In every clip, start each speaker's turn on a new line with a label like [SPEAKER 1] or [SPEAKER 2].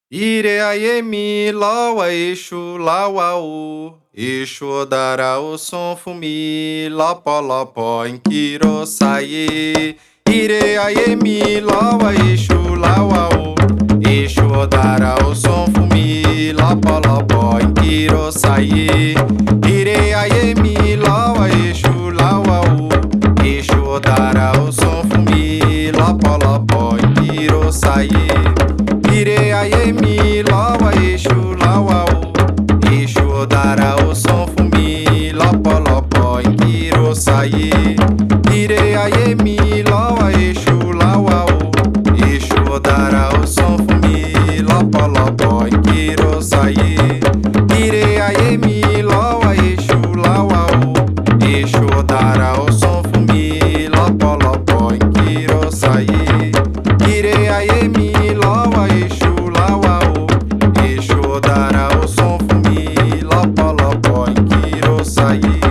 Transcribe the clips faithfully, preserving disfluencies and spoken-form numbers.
[SPEAKER 1] Ire aiemi loa exu lauau, exu odara o som fumi, lopo lopo inkiro saie. Ire aiemi loa exu lauau, exu odara o som fumi, lopo lopo inkiro saie. Ire aiemi loa exu lauau, exu odara o som fumi, lopo lopo inkiro saie. Ire aiemi loa exu lauau, exu odara o som fumi, lopo lopo inkiro saie. Ire aiemi loa exu lauau, exu odara o som fumi, lopo lopo inkiro saie. Ire aiemi loa exu lauau, exu odara o som fumi, lopo lopo inkiro saie. Ire aiemi loa exu lauau, exu odara o som fumi, lopo lopo inkiro saie.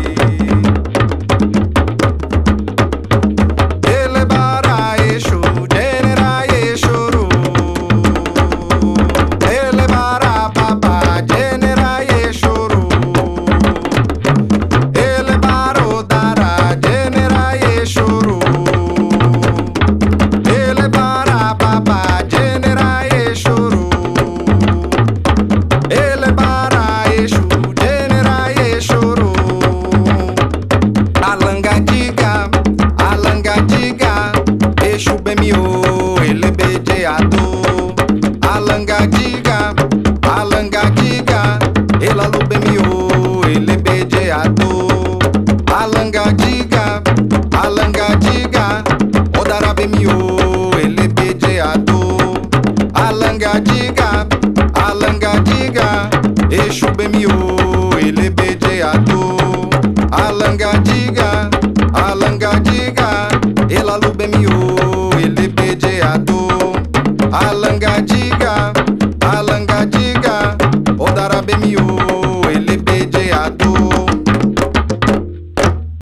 [SPEAKER 1] Elebara exu, genera exuru. Elebara baba, genera exuru. Elebara odara, genera exuru. Elebara baba, genera exuru. Elebara exu, genera exuru. Alanga diga, alanga diga, exu bemio, ele bejeado. Alanga diga, alanga diga, elalu bemio, ele bejeado. Alanga diga, alanga diga, odara bemio, ele bejeado. Alanga diga, alanga diga, exu bemio, ele bejeado. Alanga diga, alanga diga, elalu bemio, ele bejeado. Alanga